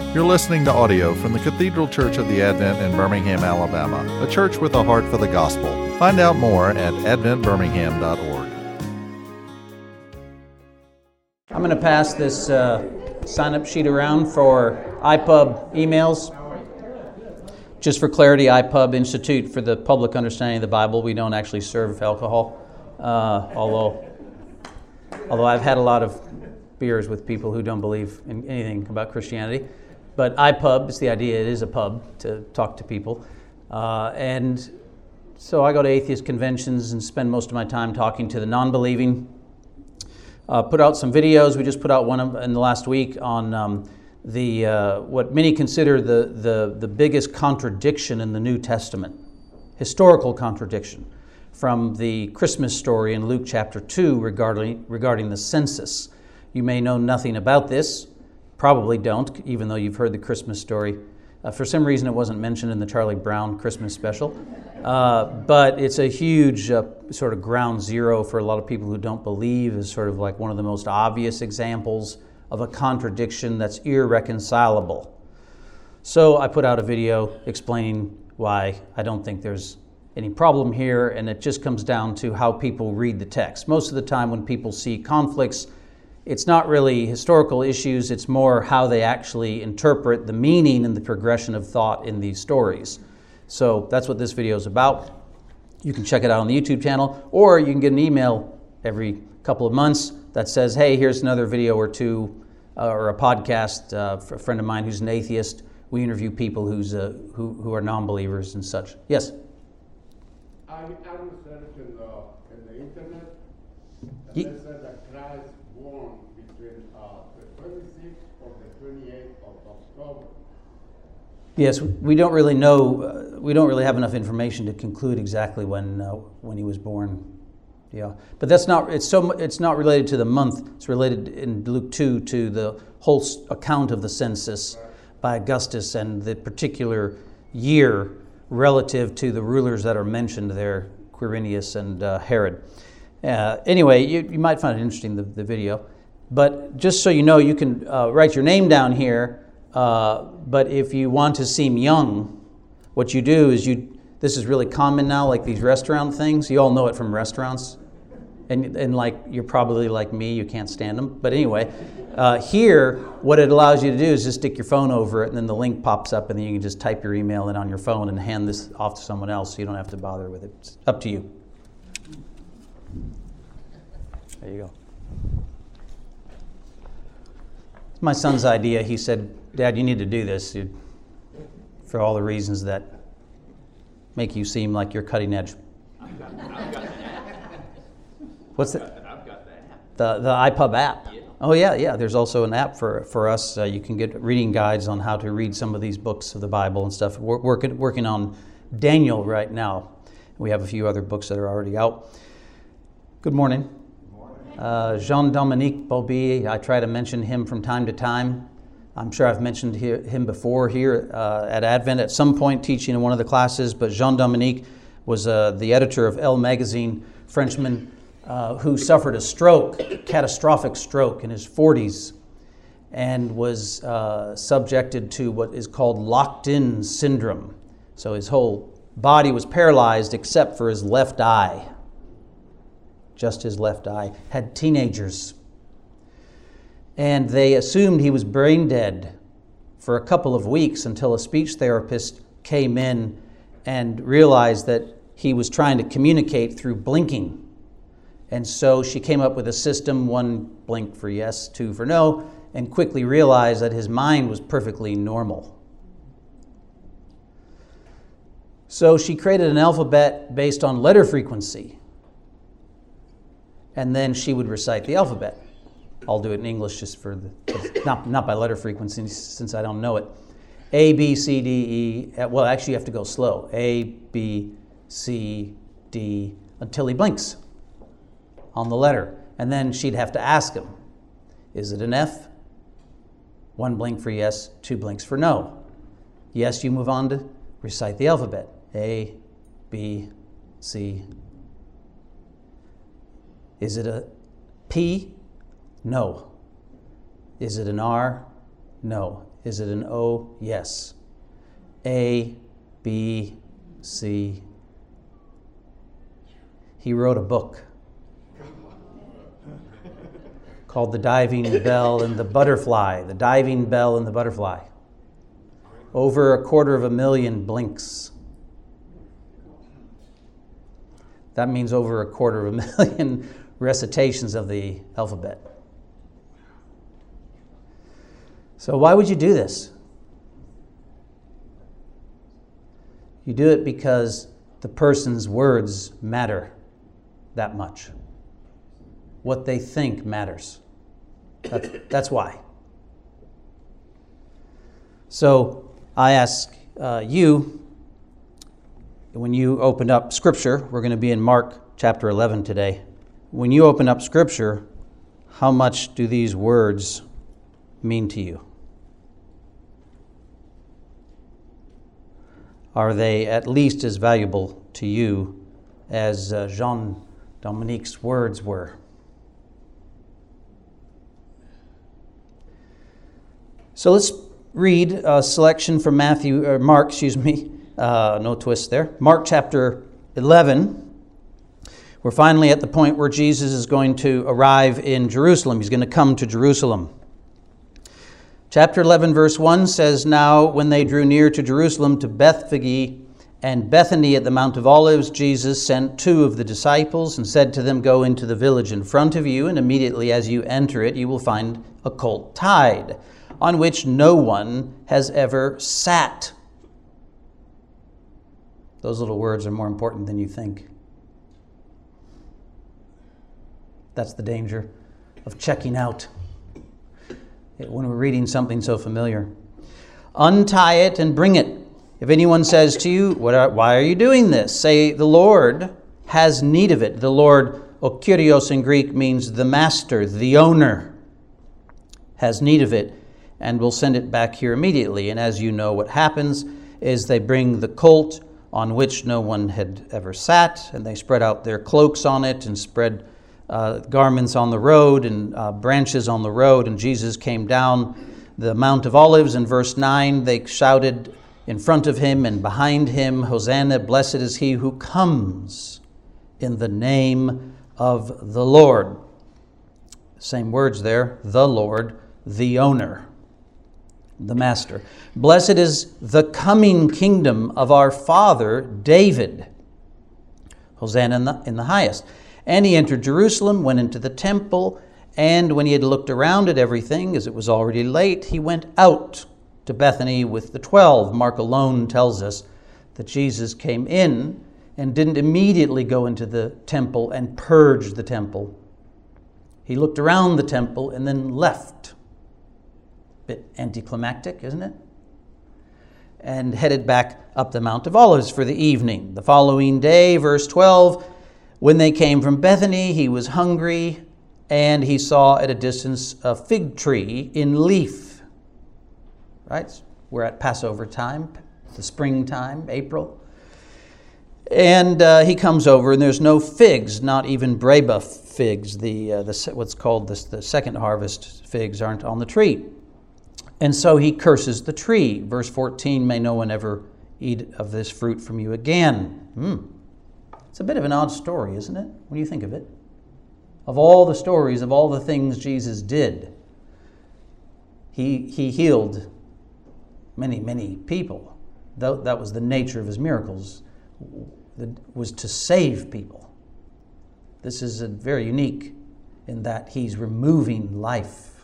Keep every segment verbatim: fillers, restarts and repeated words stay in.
You're listening to audio from the Cathedral Church of the Advent in Birmingham, Alabama, a church with a heart for the gospel. Find out more at advent birmingham dot org. I'm going to pass this uh, sign-up sheet around for I P U B emails. Just for clarity, I P U B, Institute for the Public Understanding of the Bible. We don't actually serve alcohol, uh, although although I've had a lot of beers with people who don't believe in anything about Christianity. But I P U B is the idea. It is a pub to talk to people. Uh, and so I go to atheist conventions and spend most of my time talking to the non-believing. Uh, put out some videos. We just put out one in the last week on um, the uh, what many consider the, the, the biggest contradiction in the New Testament, historical contradiction, from the Christmas story in Luke chapter two regarding, regarding the census. You may know nothing about this. Probably don't, even though you've heard the Christmas story. Uh, for some reason, it wasn't mentioned in the Charlie Brown Christmas special. Uh, but it's a huge uh, sort of ground zero for a lot of people who don't believe, is sort of like one of the most obvious examples of a contradiction that's irreconcilable. So I put out a video explaining why I don't think there's any problem here, and it just comes down to how people read the text. Most of the time when people see conflicts, it's not really historical issues, it's more how they actually interpret the meaning and the progression of thought in these stories. So that's what this video is about. You can check it out on the YouTube channel, or you can get an email every couple of months that says, hey, here's another video or two, uh, or a podcast uh, for a friend of mine who's an atheist. We interview people who's uh, who, who are non-believers and such. Yes? I, I researched in the, in the internet, and Ye- they said that Christ born between uh, the twenty-sixth or the twenty-eighth of October. Yes, we don't really know. Uh, we don't really have enough information to conclude exactly when uh, when he was born. Yeah, but that's not. It's so. It's not related to the month. It's related in Luke two to the whole account of the census by Augustus and the particular year relative to the rulers that are mentioned there, Quirinius and uh, Herod. Uh, anyway, you, you might find it interesting, the, the video. But just so you know, you can uh, write your name down here. Uh, but if you want to seem young, what you do is you, this is really common now, like these restaurant things. You all know it from restaurants. And, and like, you're probably like me, you can't stand them. But anyway, uh, here, what it allows you to do is just stick your phone over it, and then the link pops up, and then you can just type your email in on your phone and hand this off to someone else, so you don't have to bother with it. It's up to you. There you go. It's my son's idea. He said, Dad, you need to do this dude, for all the reasons that make you seem like you're cutting edge. I've got, I've got that. What's the, I've got that. the the I P U B app? Yeah. Oh, yeah, yeah. There's also an app for, for us. Uh, you can get reading guides on how to read some of these books of the Bible and stuff. We're working, working on Daniel right now. We have a few other books that are already out. Good morning. Uh, Jean-Dominique Bobby, I try to mention him from time to time. I'm sure I've mentioned here, him before here uh, at Advent at some point teaching in one of the classes, but Jean-Dominique was uh, the editor of Elle magazine, Frenchman, uh, who suffered a stroke, a catastrophic stroke in his forties, and was uh, subjected to what is called locked-in syndrome. So his whole body was paralyzed except for his left eye. Just his left eye, had teenagers. And they assumed he was brain dead for a couple of weeks until a speech therapist came in and realized that he was trying to communicate through blinking. And so she came up with a system, one blink for yes, two for no, and quickly realized that his mind was perfectly normal. So she created an alphabet based on letter frequency. And then she would recite the alphabet. I'll do it in English just for the, not, not by letter frequency since I don't know it. A, B, C, D, E, well, actually you have to go slow. A, B, C, D, until he blinks on the letter. And then she'd have to ask him, is it an F? One blink for yes, two blinks for no. Yes, you move on to recite the alphabet. A, B, C. Is it a P? No. Is it an R? No. Is it an O? Yes. A, B, C. He wrote a book called The Diving Bell and the Butterfly. The Diving Bell and the Butterfly. Over a quarter of a million blinks. That means over a quarter of a million recitations of the alphabet. So why would you do this? You do it because the person's words matter that much. What they think matters. That's, that's why. So I ask uh, you, when you open up Scripture, we're going to be in Mark chapter eleven today. When you open up Scripture, how much do these words mean to you? Are they at least as valuable to you as uh, Jean Dominique's words were? So let's read a selection from Matthew or Mark, excuse me. Uh, no twist there. Mark chapter eleven. We're finally at the point where Jesus is going to arrive in Jerusalem. He's going to come to Jerusalem. Chapter eleven, verse one says, "Now when they drew near to Jerusalem, to Bethphage and Bethany at the Mount of Olives, Jesus sent two of the disciples and said to them, 'Go into the village in front of you, and immediately as you enter it, you will find a colt tied, on which no one has ever sat.'" Those little words are more important than you think. That's the danger of checking out when we're reading something so familiar. "Untie it and bring it. If anyone says to you, what are, why are you doing this? Say, the Lord has need of it." The Lord, o Kyrios in Greek, means the master, the owner, has need of it, and will send it back here immediately. And as you know, what happens is they bring the colt on which no one had ever sat, and they spread out their cloaks on it and spread uh, garments on the road and uh, branches on the road. And Jesus came down the Mount of Olives. In verse nine, they shouted in front of him and behind him, "Hosanna, blessed is he who comes in the name of the Lord." Same words there, the Lord, the owner, the master. "Blessed is the coming kingdom of our father David. Hosanna in the, in the highest." And he entered Jerusalem, went into the temple, and when he had looked around at everything, as it was already late, he went out to Bethany with the twelve. Mark alone tells us that Jesus came in and didn't immediately go into the temple and purge the temple. He looked around the temple and then left. Bit anticlimactic, isn't it? And headed back up the Mount of Olives for the evening. The following day, verse twelve, when they came from Bethany, he was hungry, and he saw at a distance a fig tree in leaf. Right? We're at Passover time, the springtime, April. And uh, he comes over, and there's no figs, not even Breba figs. The, uh, the what's called the, the second harvest figs aren't on the tree. And so he curses the tree. Verse fourteen, "May no one ever eat of this fruit from you again." Hmm. It's a bit of an odd story, isn't it, when you think of it? Of all the stories, of all the things Jesus did, he, he healed many, many people. That, that was the nature of his miracles, was to save people. This is a very unique in that he's removing life.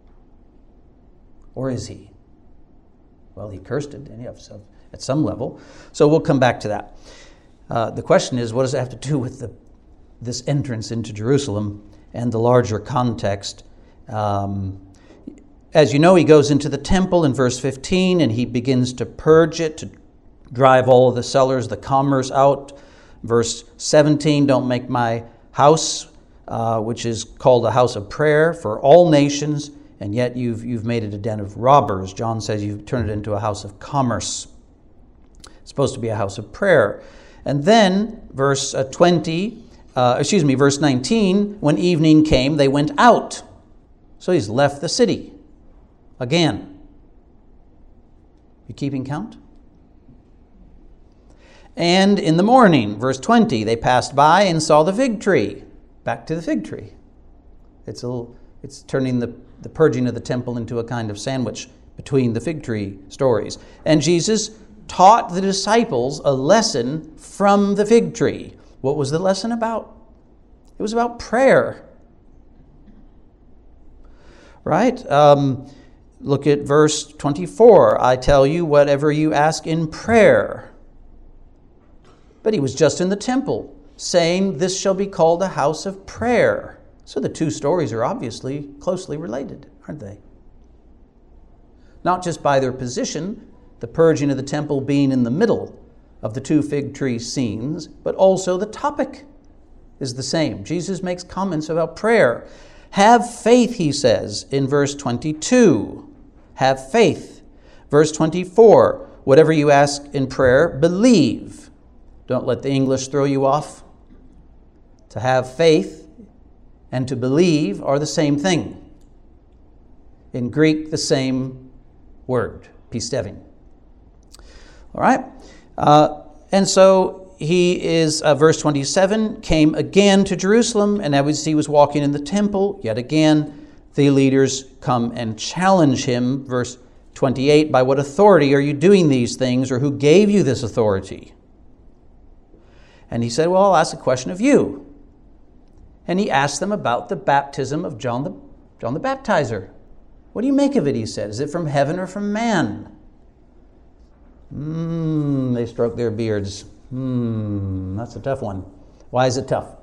Or is he? Well, he cursed it at some level. So we'll come back to that. Uh, the question is, what does it have to do with the, this entrance into Jerusalem and the larger context? Um, as you know, he goes into the temple in verse fifteen, and he begins to purge it, to drive all of the sellers, the commerce out. Verse seventeen, "Don't make my house, uh, which is called a house of prayer for all nations, and yet you've you've made it a den of robbers." John says you've turned it into a house of commerce. It's supposed to be a house of prayer. And then, verse twenty, uh, excuse me, verse nineteen, "When evening came, they went out." So he's left the city again. You keeping count? And in the morning, verse twenty, they passed by and saw the fig tree. Back to the fig tree. It's a little, it's turning the, the purging of the temple into a kind of sandwich between the fig tree stories. And Jesus taught the disciples a lesson from the fig tree. What was the lesson about? It was about prayer. Right? Um, look at verse twenty-four. I tell you, whatever you ask in prayer. But he was just in the temple, saying, this shall be called a house of prayer. So the two stories are obviously closely related, aren't they? Not just by their position, the purging of the temple being in the middle of the two fig tree scenes, but also the topic is the same. Jesus makes comments about prayer. Have faith, he says in verse twenty-two. Have faith. Verse twenty-four, whatever you ask in prayer, believe. Don't let the English throw you off. To have faith and to believe are the same thing. In Greek, the same word, pistevin. All right? Uh, and so he is, uh, verse twenty-seven, came again to Jerusalem, and as he was walking in the temple, yet again, the leaders come and challenge him. Verse twenty-eight, by what authority are you doing these things, or who gave you this authority? And he said, well, I'll ask a question of you. And he asked them about the baptism of John the, John the Baptizer. What do you make of it, he said? Is it from heaven or from man? Hmm, they stroked their beards. Hmm, that's a tough one. Why is it tough?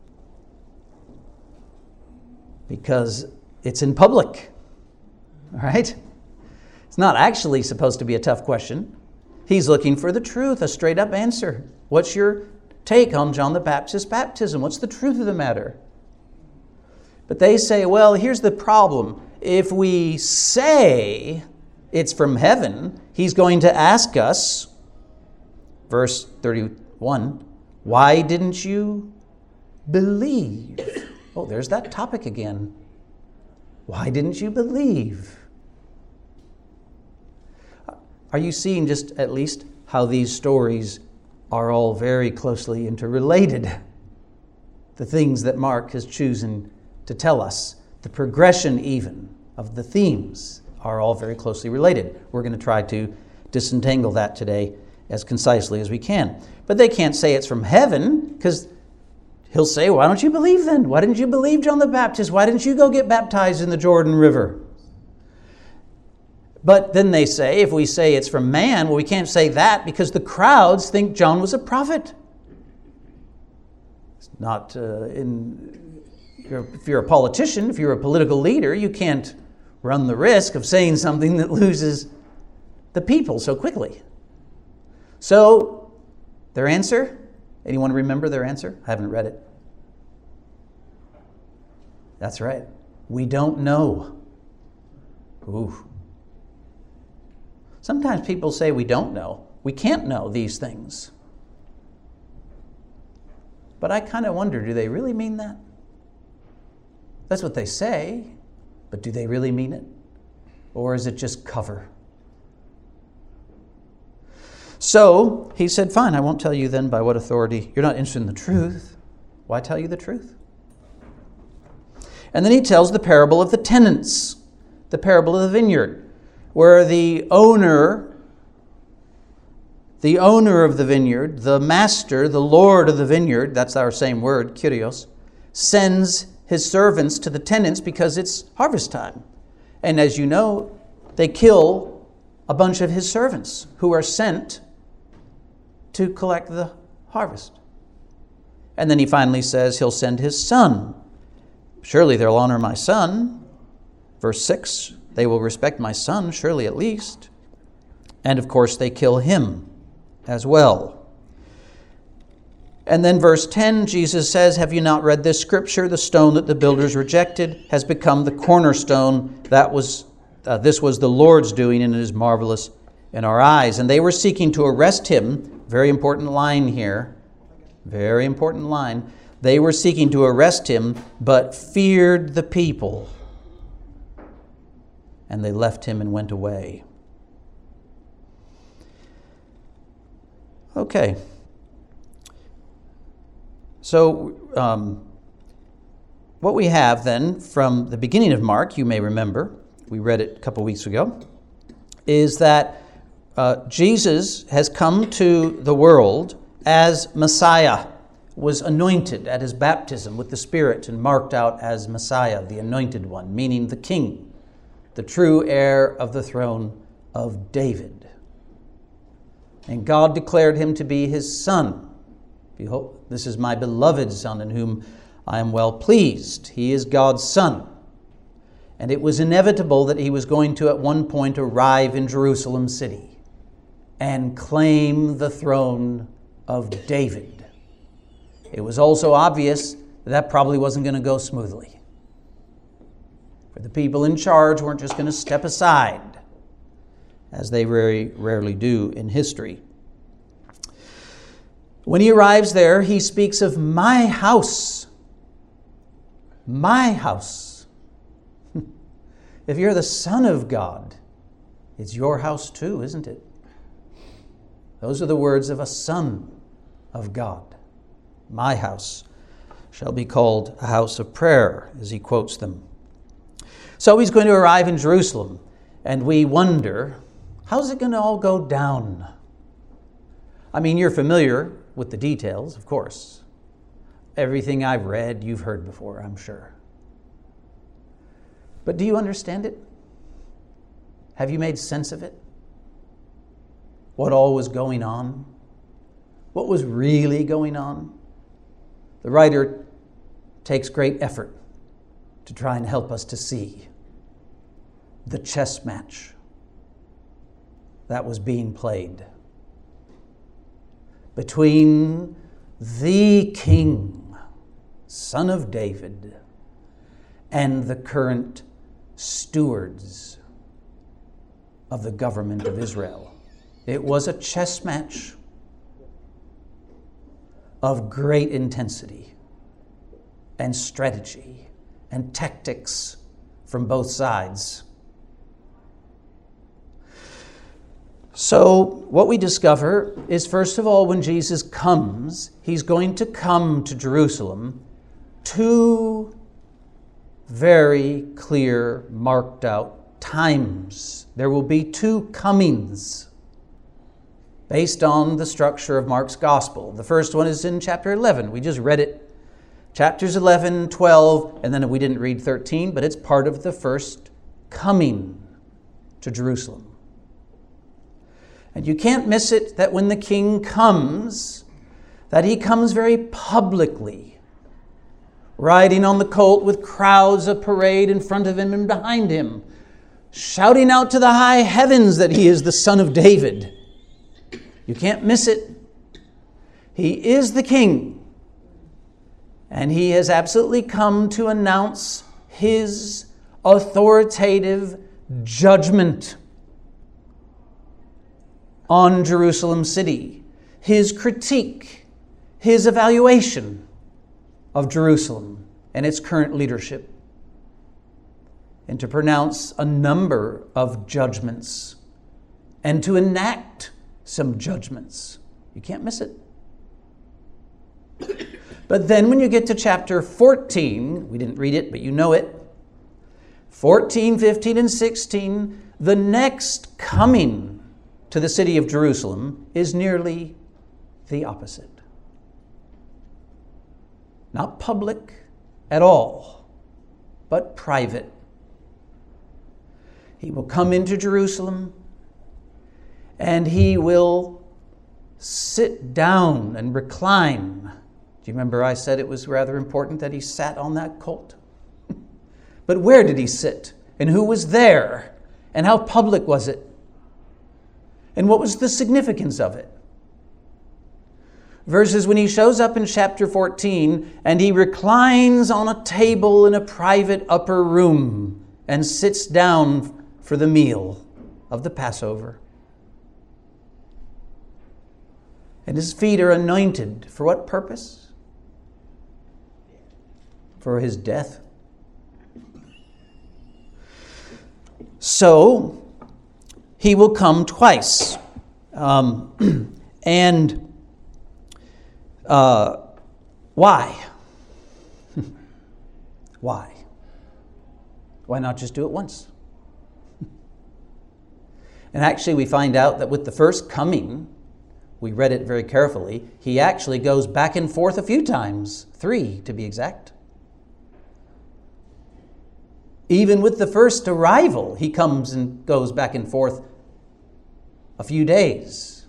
Because it's in public, all right? It's not actually supposed to be a tough question. He's looking for the truth, a straight-up answer. What's your take on John the Baptist's baptism? What's the truth of the matter? But they say, well, here's the problem. If we say it's from heaven, he's going to ask us, verse thirty-one, why didn't you believe? Oh, there's that topic again. Why didn't you believe? Are you seeing just at least how these stories are all very closely interrelated? The things that Mark has chosen to tell us, the progression even of the themes are all very closely related. We're going to try to disentangle that today as concisely as we can. But they can't say it's from heaven, because he'll say, why don't you believe then? Why didn't you believe John the Baptist? Why didn't you go get baptized in the Jordan River? But then they say, if we say it's from man, well, we can't say that because the crowds think John was a prophet. It's not uh, in, if you're a politician, if you're a political leader, you can't run the risk of saying something that loses the people so quickly. So, their answer, anyone remember their answer? I haven't read it. That's right. We don't know. Ooh. Sometimes people say we don't know. We can't know these things. But I kind of wonder, do they really mean that? That's what they say, but do they really mean it? Or is it just cover? So he said, fine, I won't tell you then by what authority. You're not interested in the truth. Why tell you the truth? And then he tells the parable of the tenants, the parable of the vineyard, where the owner, the owner of the vineyard, the master, the lord of the vineyard, that's our same word, Kyrios, sends his servants to the tenants because it's harvest time. And as you know, they kill a bunch of his servants who are sent to collect the harvest. And then he finally says he'll send his son. Surely they'll honor my son. Verse six, they will respect my son, surely at least. And of course they kill him as well. And then verse ten, Jesus says, have you not read this scripture? The stone that the builders rejected has become the cornerstone. That was, uh, this was the Lord's doing, and it is marvelous in our eyes. And they were seeking to arrest him. Very important line here. Very important line. They were seeking to arrest him, but feared the people. And they left him and went away. Okay. So, um, what we have then from the beginning of Mark, you may remember, we read it a couple weeks ago, is that uh, Jesus has come to the world as Messiah, was anointed at his baptism with the Spirit and marked out as Messiah, the anointed one, meaning the King, the true heir of the throne of David. And God declared him to be his Son. Behold, this is my beloved Son in whom I am well pleased. He is God's Son. And it was inevitable that he was going to at one point arrive in Jerusalem city and claim the throne of David. It was also obvious that that probably wasn't going to go smoothly. For the people in charge weren't just going to step aside, as they very rarely do in history. When he arrives there, he speaks of my house. My house. If you're the Son of God, it's your house too, isn't it? Those are the words of a Son of God. My house shall be called a house of prayer, as he quotes them. So he's going to arrive in Jerusalem, and we wonder, how's it going to all go down? I mean, you're familiar with the details, of course. Everything I've read, you've heard before, I'm sure. But do you understand it? Have you made sense of it? What all was going on? What was really going on? The writer takes great effort to try and help us to see the chess match that was being played between the King, Son of David, and the current stewards of the government of Israel. It was a chess match of great intensity and strategy and tactics from both sides. So what we discover is, first of all, when Jesus comes, he's going to come to Jerusalem two very clear, marked out times. There will be two comings based on the structure of Mark's gospel. The first one is in chapter eleven. We just read it. Chapters eleven, twelve, and then we didn't read thirteen, but it's part of the first coming to Jerusalem. And you can't miss it that when the King comes, that he comes very publicly, riding on the colt with crowds of parade in front of him and behind him, shouting out to the high heavens that he is the Son of David. You can't miss it. He is the King. And he has absolutely come to announce his authoritative judgment on Jerusalem city, his critique, his evaluation of Jerusalem and its current leadership, and to pronounce a number of judgments and to enact some judgments. You can't miss it. But then when you get to chapter fourteen, we didn't read it, but you know it, fourteen, fifteen, and sixteen, the next coming to the city of Jerusalem is nearly the opposite. Not public at all, but private. He will come into Jerusalem and he will sit down and recline. Do you remember I said it was rather important that he sat on that colt? But where did he sit? And who was there? And how public was it? And what was the significance of it? Versus when he shows up in chapter fourteen and he reclines on a table in a private upper room and sits down for the meal of the Passover. And his feet are anointed for what purpose? For his death. So, he will come twice. Um, and Uh, why? Why? Why not just do it once? And actually we find out that with the first coming, we read it very carefully, he actually goes back and forth a few times, three to be exact. Even with the first arrival, he comes and goes back and forth a few days.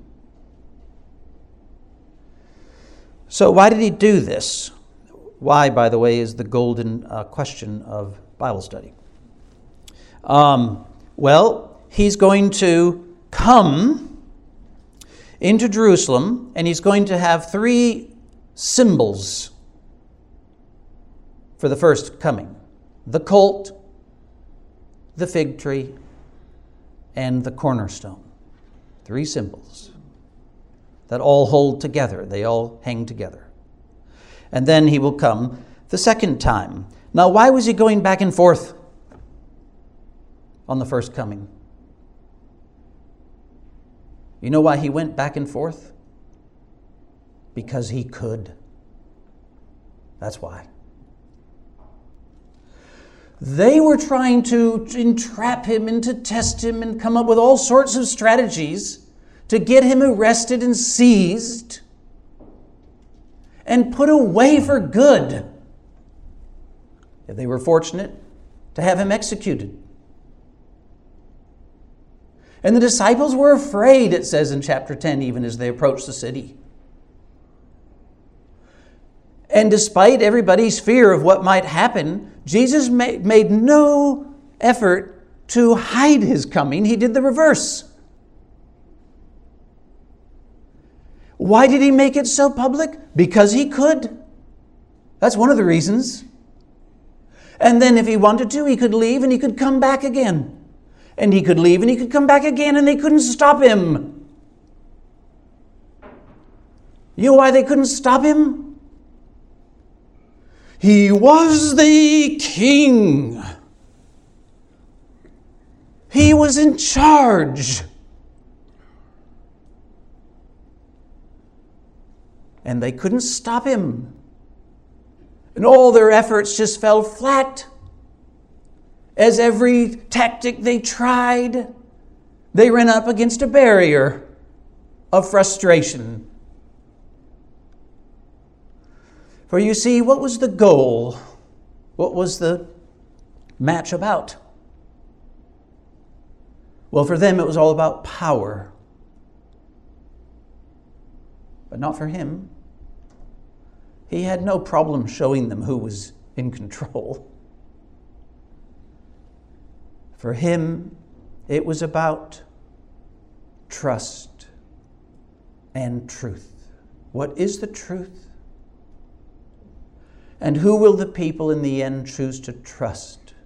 So why did he do this? Why, by the way, is the golden uh, question of Bible study. Um, well, he's going to come into Jerusalem, and he's going to have three symbols for the first coming. The colt, the fig tree, and the cornerstone. Three symbols that all hold together. They all hang together. And then he will come the second time. Now, why was he going back and forth on the first coming? You know why he went back and forth? Because he could. That's why. They were trying to entrap him and to test him and come up with all sorts of strategies to get him arrested and seized and put away for good. If they were fortunate to have him executed. And the disciples were afraid, it says in chapter ten, even as they approached the city. And despite everybody's fear of what might happen, Jesus made no effort to hide his coming. He did the reverse. Why did he make it so public? Because he could. That's one of the reasons. And then if he wanted to, he could leave and he could come back again. And he could leave and he could come back again, and they couldn't stop him. You know why they couldn't stop him? He was the king. He was in charge. And they couldn't stop him. And all their efforts just fell flat. As every tactic they tried, they ran up against a barrier of frustration. For you see, what was the goal? What was the match about? Well, for them it was all about power. But not for him. He had no problem showing them who was in control. For him, it was about trust and truth. What is the truth? And who will the people in the end choose to trust?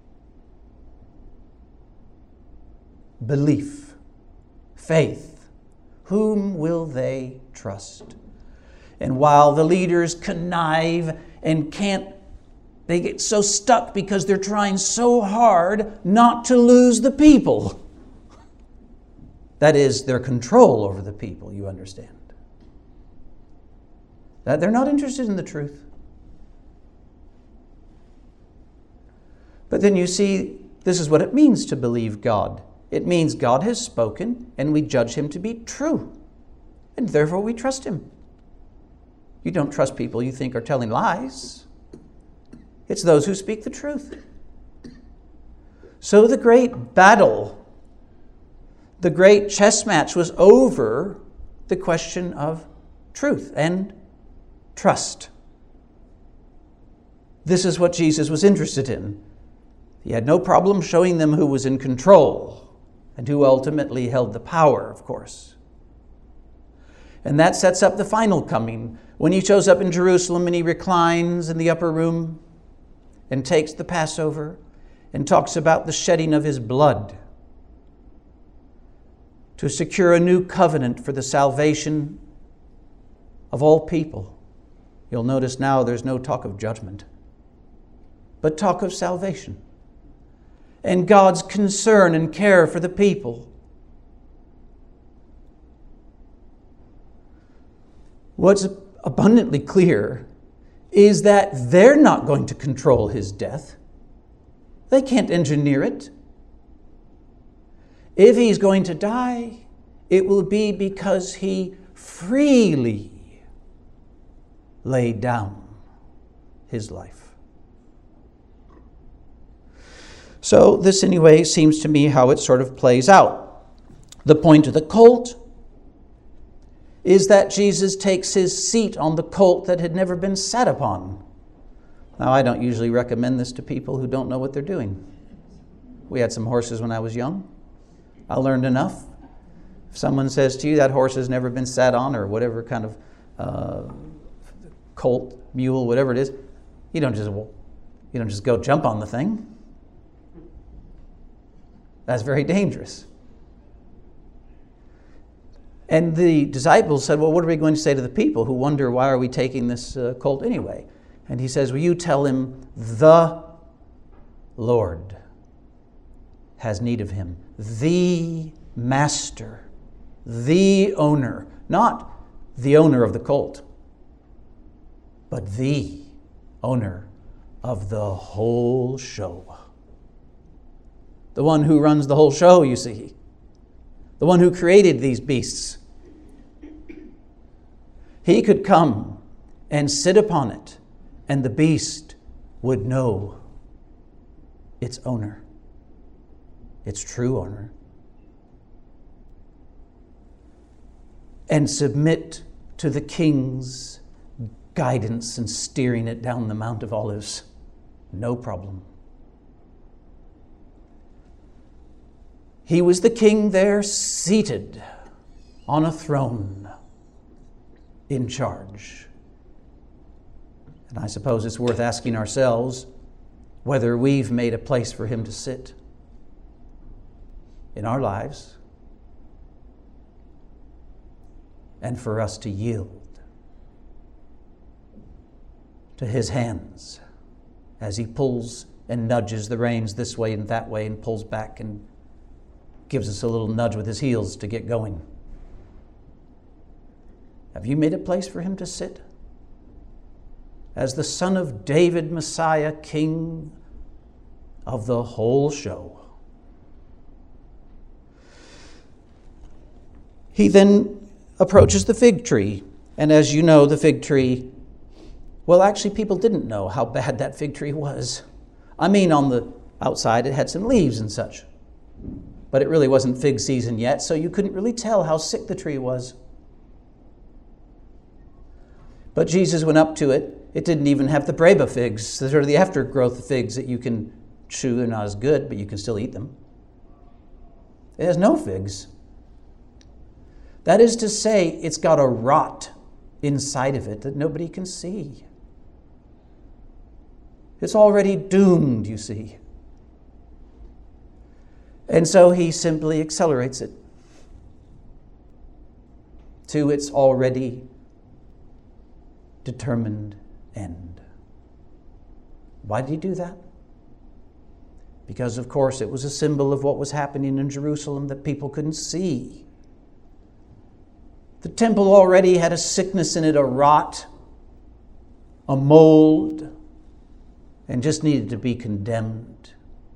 Belief, faith. Whom will they trust? And while the leaders connive and can't, they get so stuck because they're trying so hard not to lose the people. That is, their control over the people, you understand. That they're not interested in the truth. But then you see, this is what it means to believe God. It means God has spoken and we judge him to be true. And therefore we trust him. You don't trust people you think are telling lies. It's those who speak the truth. So the great battle, the great chess match was over the question of truth and trust. This is what Jesus was interested in. He had no problem showing them who was in control and who ultimately held the power, of course. And that sets up the final coming, when he shows up in Jerusalem and he reclines in the upper room and takes the Passover and talks about the shedding of his blood to secure a new covenant for the salvation of all people. You'll notice now there's no talk of judgment, but talk of salvation and God's concern and care for the people. What's abundantly clear is that they're not going to control his death. They can't engineer it. If he's going to die, it will be because he freely laid down his life. So this, anyway, seems to me how it sort of plays out. The point of the colt is that Jesus takes his seat on the colt that had never been sat upon. Now, I don't usually recommend this to people who don't know what they're doing. We had some horses when I was young. I learned enough. If someone says to you that horse has never been sat on, or whatever kind of uh, colt, mule, whatever it is, you don't just you don't just go jump on the thing. That's very dangerous. And the disciples said, well, what are we going to say to the people who wonder, why are we taking this uh, colt anyway? And he says, well, you tell him the Lord has need of him. The master, the owner, not the owner of the colt, but the owner of the whole show. The one who runs the whole show, you see. The one who created these beasts. He could come and sit upon it, and the beast would know its owner, its true owner, and submit to the king's guidance and steering it down the Mount of Olives. No problem. He was the king there, seated on a throne, in charge. And I suppose it's worth asking ourselves whether we've made a place for him to sit in our lives, and for us to yield to his hands as he pulls and nudges the reins this way and that way and pulls back and gives us a little nudge with his heels to get going. Have you made a place for him to sit as the Son of David, Messiah, King of the whole show? He then approaches the fig tree. And as you know, the fig tree, well, actually, people didn't know how bad that fig tree was. I mean, on the outside, it had some leaves and such. But it really wasn't fig season yet, so you couldn't really tell how sick the tree was. But Jesus went up to it. It didn't even have the breba figs, the sort of the aftergrowth figs that you can chew. They're not as good, but you can still eat them. It has no figs. That is to say, it's got a rot inside of it that nobody can see. It's already doomed, you see. And so he simply accelerates it to its already determined end. Why did he do that? Because, of course, it was a symbol of what was happening in Jerusalem that people couldn't see. The temple already had a sickness in it, a rot, a mold, and just needed to be condemned.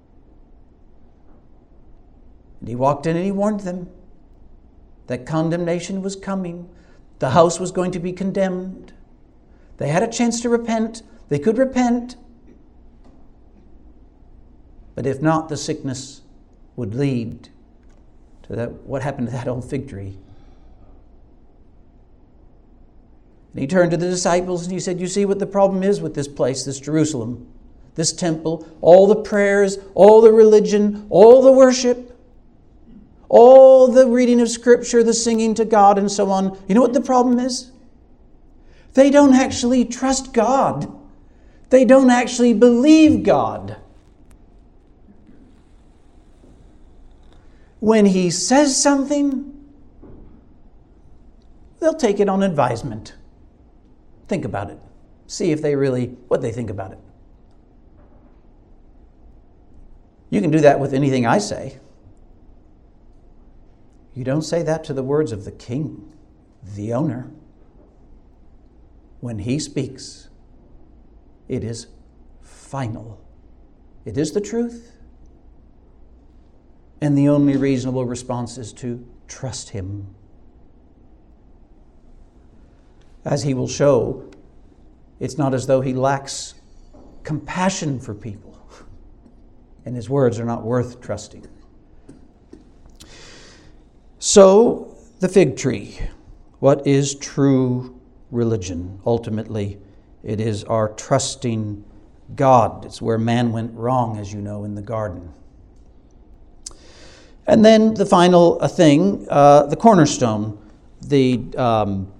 And he walked in and he warned them that condemnation was coming. The house was going to be condemned. They had a chance to repent. They could repent. But if not, the sickness would lead to that, what happened to that old fig tree. And he turned to the disciples and he said, you see what the problem is with this place, this Jerusalem, this temple, all the prayers, all the religion, all the worship, all the reading of Scripture, the singing to God and so on. You know what the problem is? They don't actually trust God. They don't actually believe God. When he says something, they'll take it on advisement. Think about it. See if they really, what they think about it. You can do that with anything I say. You don't say that to the words of the king, the owner. when he speaks, it is final. It is the truth. And the only reasonable response is to trust him. As he will show, it's not as though he lacks compassion for people, and his words are not worth trusting. So, the fig tree. What is true religion? Ultimately, it is our trusting God. It's where man went wrong, as you know, in the garden. And then the final uh, thing, uh, the cornerstone. The um,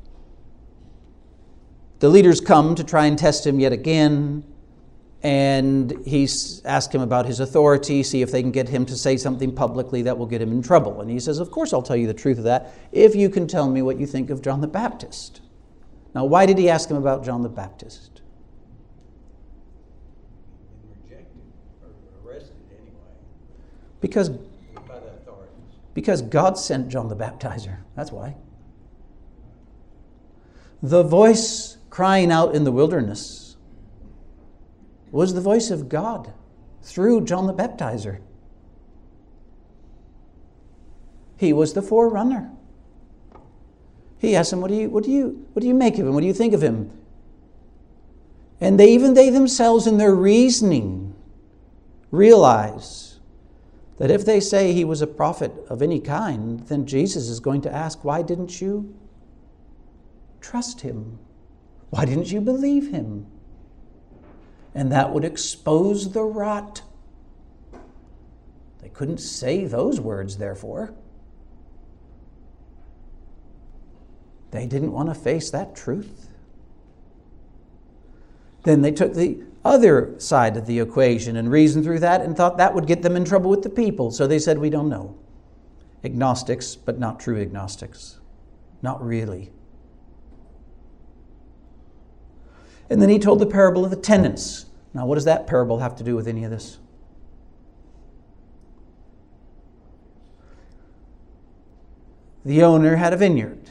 the leaders come to try and test him yet again, and he's asked him about his authority, see if they can get him to say something publicly that will get him in trouble. And he says, of course I'll tell you the truth of that, if you can tell me what you think of John the Baptist. Now, why did he ask him about John the Baptist? Rejected or arrested anyway. Because, By the authorities. because God sent John the Baptizer. That's why. The voice crying out in the wilderness was the voice of God through John the Baptizer. He was the forerunner. He asked him, what do you, what do you, what do you make of him? What do you think of him? And they, even they themselves in their reasoning, realize that if they say he was a prophet of any kind, then Jesus is going to ask, why didn't you trust him? Why didn't you believe him? And that would expose the rot. They couldn't say those words, therefore. They didn't want to face that truth. Then they took the other side of the equation and reasoned through that and thought that would get them in trouble with the people. So they said, we don't know. Agnostics, but not true agnostics. Not really. And then he told the parable of the tenants. Now, what does that parable have to do with any of this? The owner had a vineyard.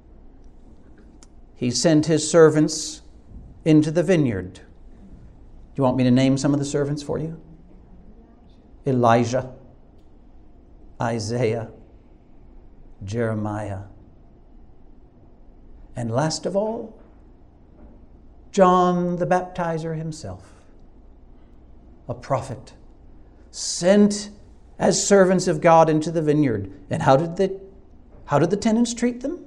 He sent his servants into the vineyard. Do you want me to name some of the servants for you? Elijah, Isaiah, Jeremiah, and last of all, John the Baptizer himself, a prophet, sent as servants of God into the vineyard. And how did the, how did the tenants treat them?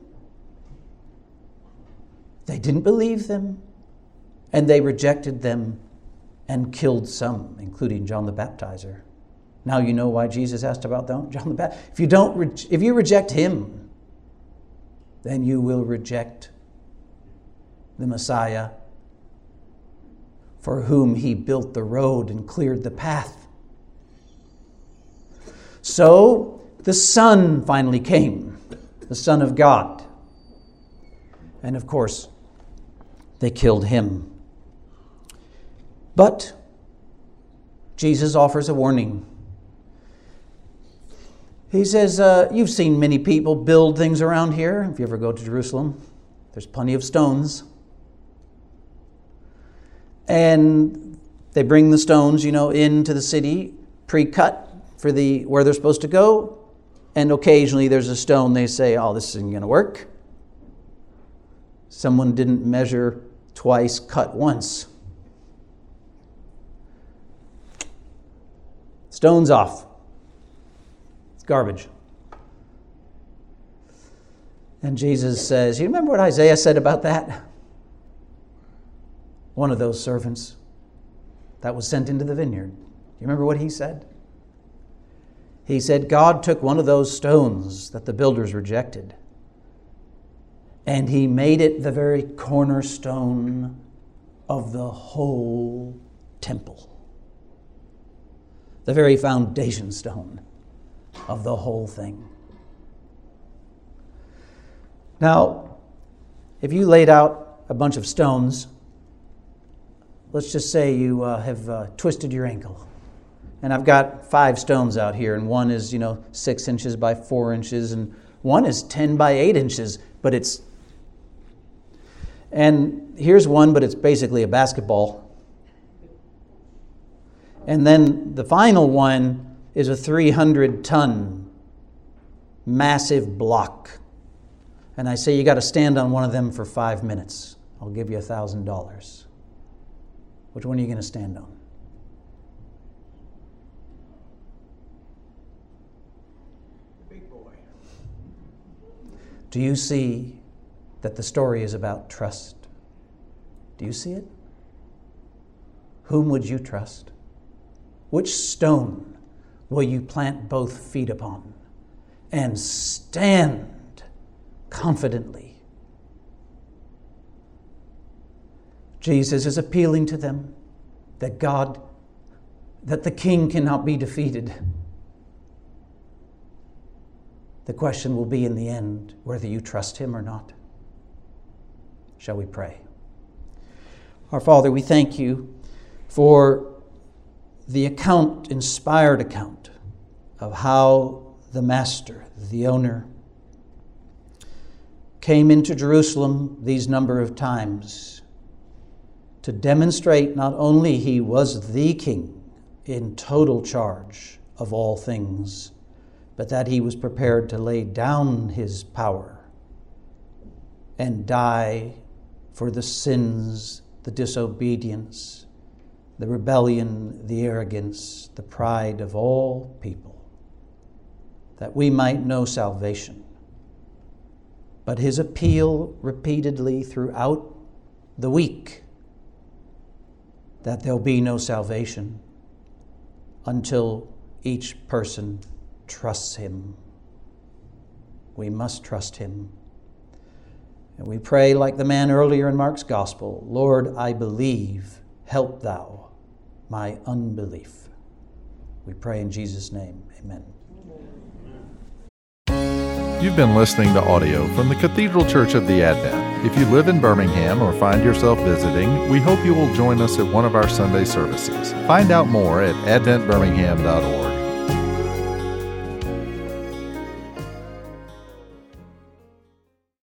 They didn't believe them, and they rejected them and killed some, including John the Baptizer. Now you know why Jesus asked about John the Baptizer. If you don't, re- if you reject him, then you will reject the Messiah, for whom he built the road and cleared the path. So the Son finally came, the Son of God. And of course, they killed him. But Jesus offers a warning. He says, uh, you've seen many people build things around here. If you ever go to Jerusalem, there's plenty of stones. And they bring the stones, you know, into the city, pre-cut for the where they're supposed to go. And occasionally there's a stone they say, oh, this isn't going to work. Someone didn't measure twice, cut once. Stone's off. It's garbage. And Jesus says, you remember what Isaiah said about that? One of those servants that was sent into the vineyard. Do you remember what he said? He said, God took one of those stones that the builders rejected, and he made it the very cornerstone of the whole temple. The very foundation stone of the whole thing. Now, if you laid out a bunch of stones, let's just say you uh, have uh, twisted your ankle. And I've got five stones out here, and one is, you know, six inches by four inches, and one is ten by eight inches, but it's... And here's one, but it's basically a basketball. And then the final one is a three hundred ton massive block. And I say you got to stand on one of them for five minutes. I'll give you a thousand dollars. Which one are you going to stand on? Big boy. Do you see that the story is about trust? Do you see it? Whom would you trust? Which stone will you plant both feet upon and stand confidently? Jesus is appealing to them that God, that the King cannot be defeated. The question will be in the end whether you trust him or not. Shall we pray? Our Father, we thank you for the account, inspired account, of how the Master, the owner, came into Jerusalem these number of times to demonstrate not only he was the King in total charge of all things, but that he was prepared to lay down his power and die for the sins, the disobedience, the rebellion, the arrogance, the pride of all people, that we might know salvation. But his appeal repeatedly throughout the week, that there'll be no salvation until each person trusts him. We must trust him. And we pray like the man earlier in Mark's gospel, Lord, I believe, help thou my unbelief. We pray in Jesus' name, amen. You've been listening to audio from the Cathedral Church of the Advent. If you live in Birmingham or find yourself visiting, we hope you will join us at one of our Sunday services. Find out more at advent birmingham dot org.